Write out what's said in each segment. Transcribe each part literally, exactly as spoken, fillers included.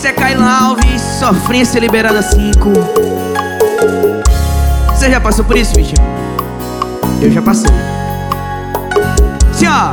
é Kailan Alves, sofrência liberada cinco. Você já passou por isso, bicho? Eu já passei. Sim, ó.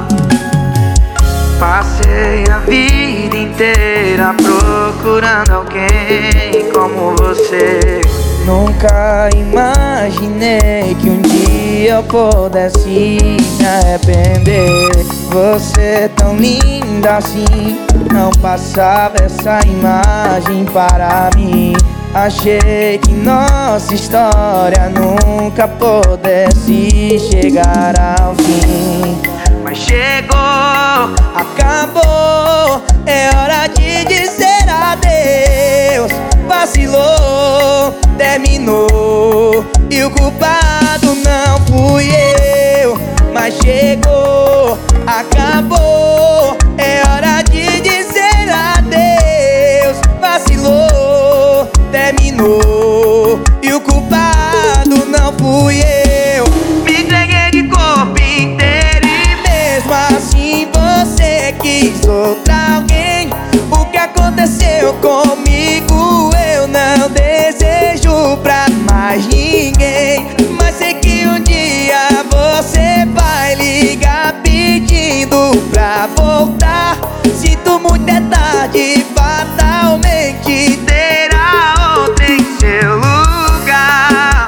Passei a vida inteira procurando alguém como você. Nunca imaginei que um dia eu pudesse me arrepender. Você tão linda assim, não passava essa imagem para mim. Achei que nossa história nunca pudesse chegar ao fim. Mas chegou, acabou, é hora de dizer adeus. Vacilou, terminou, e o culpado não fui eu. Mas chegou, acabou, é hora de dizer adeus. Vacilou, terminou, e o culpado não fui eu. Me entreguei de corpo inteiro e mesmo assim você quis outra alguém. O que aconteceu comigo eu não desejo pra mais ninguém. Mas sei que um dia você vai ligar pedindo pra voltar. Sinto muito, é tarde, fatalmente terá outra em seu lugar.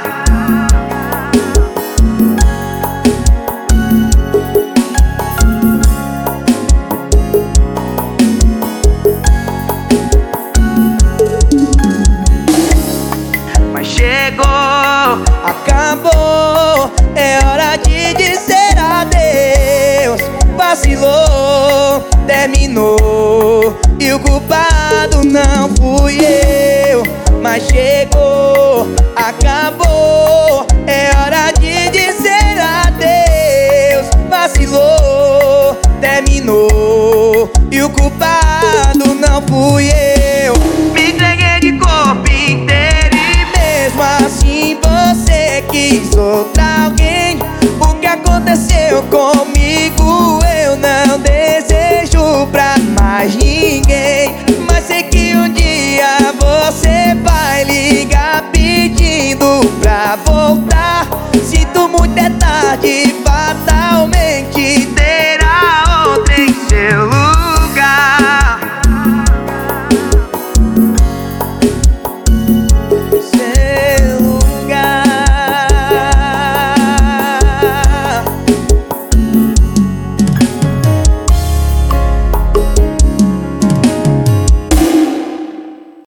Mas chegou, acabou, é hora de dizer adeus. Vacilou, terminou, e o culpado não fui eu. Mas chegou, acabou, é hora de dizer adeus. Vacilou, terminou, e o culpado não fui eu. Me entreguei de corpo inteiro e mesmo assim você quis outra alguém. O que aconteceu comigo